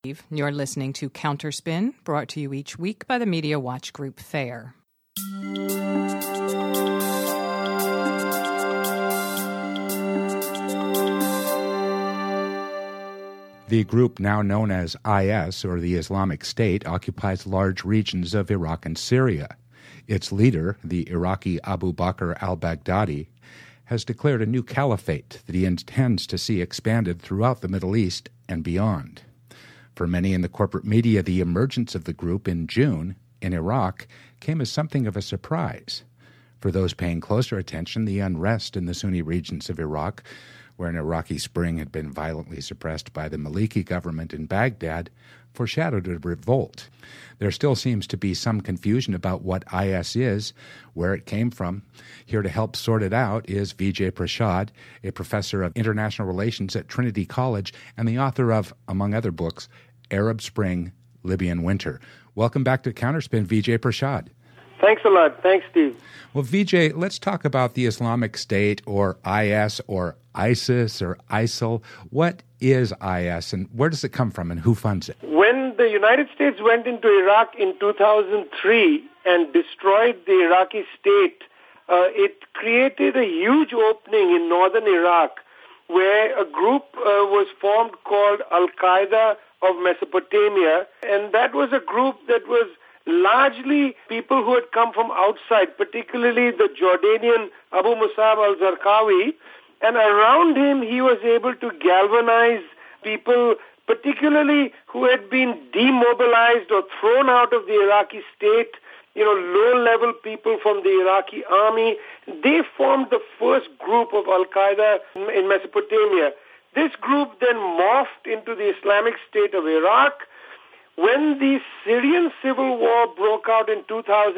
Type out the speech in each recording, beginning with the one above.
You're listening to Counterspin, brought to you each week by the Media Watch Group FAIR. The group now known as IS, or the Islamic State, occupies large regions of Iraq and Syria. Its leader, the Iraqi Abu Bakr al-Baghdadi, has declared a new caliphate that he intends to see expanded throughout the Middle East and beyond. For many in the corporate media, the emergence of the group in June in Iraq came as something of a surprise. For those paying closer attention, the unrest in the Sunni regions of Iraq, where an Iraqi Spring had been violently suppressed by the Maliki government in Baghdad, foreshadowed a revolt. There still seems to be some confusion about what IS is, where it came from. Here to help sort it out is Vijay Prashad, a professor of international relations at Trinity College and the author of, among other books, Arab Spring, Libyan Winter. Welcome back to Counterspin, Vijay Prashad. Thanks a lot. Thanks, Steve. Well, Vijay, let's talk about the Islamic State, or IS, or ISIS, or ISIL. What is IS, and where does it come from, and who funds it? When the United States went into Iraq in 2003 and destroyed the Iraqi state, it created a huge opening in northern Iraq where a group was formed called Al-Qaeda of Mesopotamia, and that was a group that was largely people who had come from outside, particularly the Jordanian Abu Musab al-Zarqawi, and around him he was able to galvanize people, particularly who had been demobilized or thrown out of the Iraqi state, low-level people from the Iraqi army. They formed the first group of Al-Qaeda in Mesopotamia. This group then morphed into the Islamic State of Iraq. When the Syrian civil war broke out in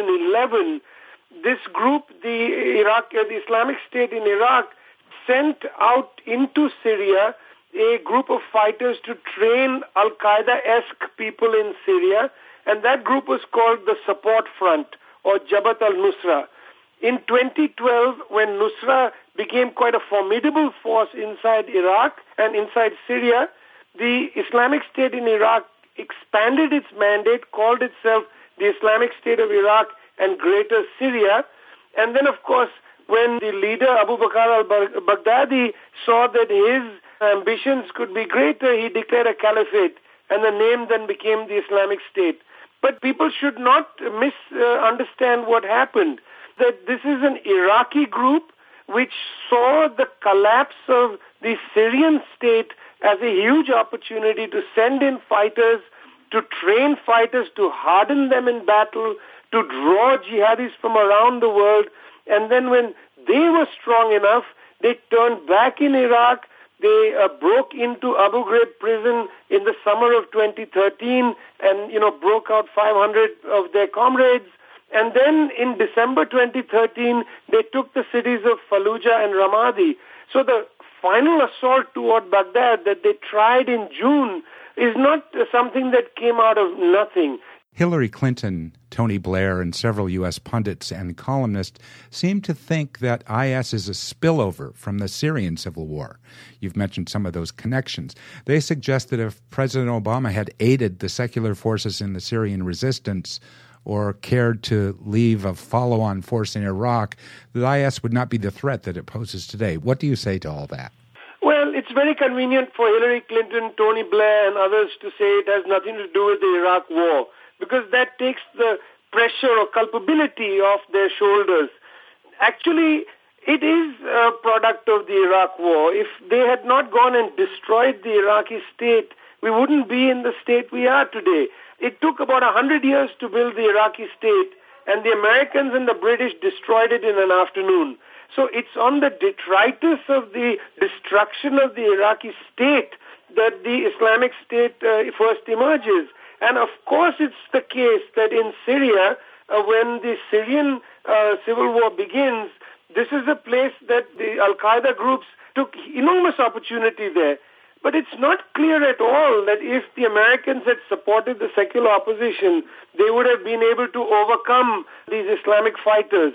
2011, this group, the Islamic State in Iraq, sent out into Syria a group of fighters to train Al-Qaeda-esque people in Syria, and that group was called the Support Front, or Jabhat al-Nusra. In 2012, when Nusra became quite a formidable force inside Iraq and inside Syria, the Islamic State in Iraq expanded its mandate, called itself the Islamic State of Iraq and Greater Syria. And then, of course, when the leader, Abu Bakr al-Baghdadi, saw that his ambitions could be greater, he declared a caliphate, and the name then became the Islamic State. But people should not misunderstand what happened, that this is an Iraqi group which saw the collapse of the Syrian state as a huge opportunity to send in fighters, to train fighters, to harden them in battle, to draw jihadis from around the world. And then when they were strong enough, they turned back in Iraq. They broke into Abu Ghraib prison in the summer of 2013 and, broke out 500 of their comrades. And then in December 2013, they took the cities of Fallujah and Ramadi. So the final assault toward Baghdad that they tried in June is not something that came out of nothing. Hillary Clinton, Tony Blair, and several U.S. pundits and columnists seem to think that IS is a spillover from the Syrian civil war. You've mentioned some of those connections. They suggest that if President Obama had aided the secular forces in the Syrian resistance or cared to leave a follow-on force in Iraq, that IS would not be the threat that it poses today. What do you say to all that? Well, it's very convenient for Hillary Clinton, Tony Blair, and others to say it has nothing to do with the Iraq war, because that takes the pressure or culpability off their shoulders. Actually, it is a product of the Iraq war. If they had not gone and destroyed the Iraqi state, we wouldn't be in the state we are today. It took about 100 years to build the Iraqi state, and the Americans and the British destroyed it in an afternoon. So it's on the detritus of the destruction of the Iraqi state that the Islamic State first emerges. And of course it's the case that in Syria, when the Syrian civil war begins, this is a place that the Al-Qaeda groups took enormous opportunity there. But it's not clear at all that if the Americans had supported the secular opposition, they would have been able to overcome these Islamic fighters.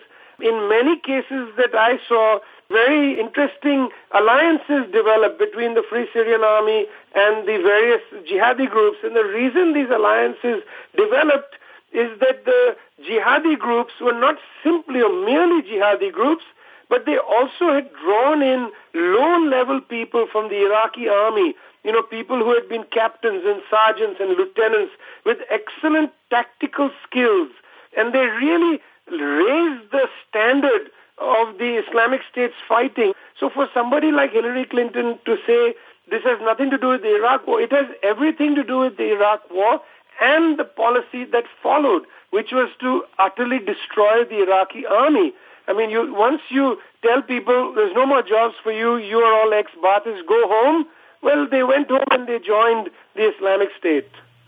in many cases that I saw, very interesting alliances developed between the Free Syrian Army and the various jihadi groups. And the reason these alliances developed is that the jihadi groups were not simply or merely jihadi groups, but they also had drawn in low-level people from the Iraqi army, people who had been captains and sergeants and lieutenants with excellent tactical skills. And they really raised the standard of the Islamic State's fighting. So for somebody like Hillary Clinton to say this has nothing to do with the Iraq War, it has everything to do with the Iraq War and the policy that followed, which was to utterly destroy the Iraqi army. I mean, once you tell people there's no more jobs for you, you are all ex-Baathists, go home, well, they went home and they joined the Islamic State.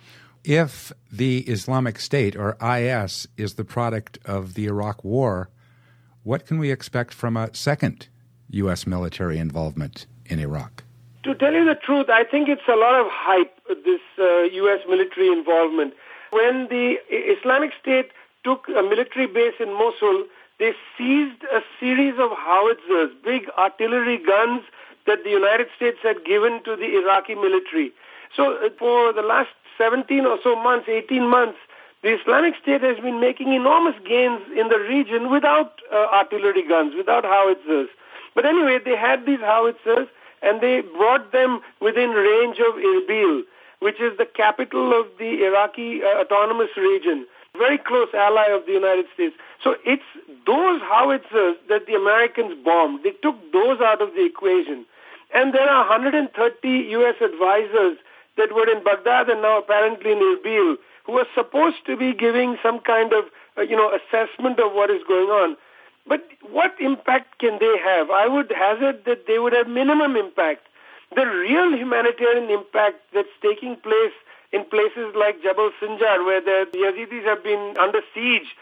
If the Islamic State, or IS, is the product of the Iraq War, what can we expect from a second U.S. military involvement in Iraq? To tell you the truth, I think it's a lot of hype, this U.S. military involvement. When the Islamic State took a military base in Mosul, they seized a series of howitzers, big artillery guns that the United States had given to the Iraqi military. So for the last 17 or so months, 18 months, the Islamic State has been making enormous gains in the region without artillery guns, without howitzers. But anyway, they had these howitzers and they brought them within range of Erbil, which is the capital of the Iraqi autonomous region, very close ally of the United States. So it's those howitzers that the Americans bombed. They took those out of the equation. And there are 130 U.S. advisors that were in Baghdad and now apparently in Erbil who are supposed to be giving some kind of, assessment of what is going on. But what impact can they have? I would hazard that they would have minimum impact. The real humanitarian impact that's taking place in places like Jabal Sinjar, where the Yazidis have been under siege,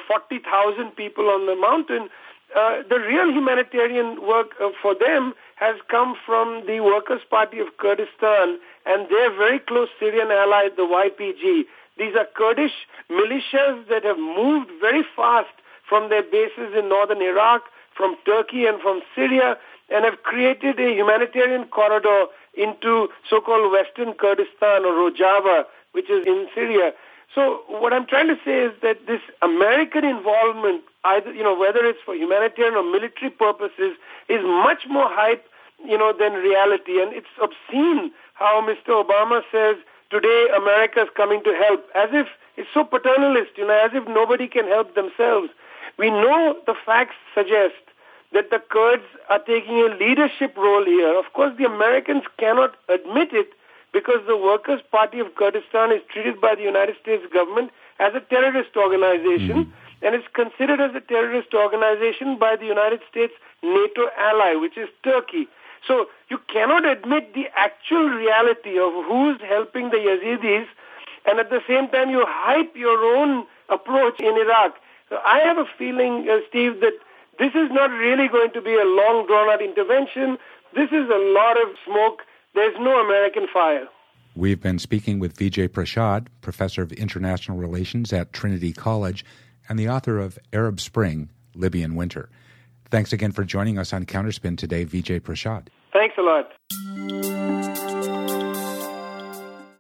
40,000 people on the mountain, the real humanitarian work for them has come from the Workers' Party of Kurdistan and their very close Syrian ally, the YPG. These are Kurdish militias that have moved very fast from their bases in northern Iraq, from Turkey and from Syria, and have created a humanitarian corridor into so-called Western Kurdistan or Rojava, which is in Syria. So what I'm trying to say is that this American involvement, either whether it's for humanitarian or military purposes, is much more hype, than reality. And it's obscene how Mr. Obama says today America is coming to help, as if it's so paternalist, as if nobody can help themselves. We know the facts suggest that the Kurds are taking a leadership role here. Of course, the Americans cannot admit it because the Workers' Party of Kurdistan is treated by the United States government as a terrorist organization and is considered as a terrorist organization by the United States NATO ally, which is Turkey. So you cannot admit the actual reality of who's helping the Yazidis, and at the same time you hype your own approach in Iraq. So I have a feeling, Steve, that this is not really going to be a long, drawn-out intervention. This is a lot of smoke. There's no American fire. We've been speaking with Vijay Prashad, professor of international relations at Trinity College and the author of Arab Spring, Libyan Winter. Thanks again for joining us on Counterspin today, Vijay Prashad. Thanks a lot.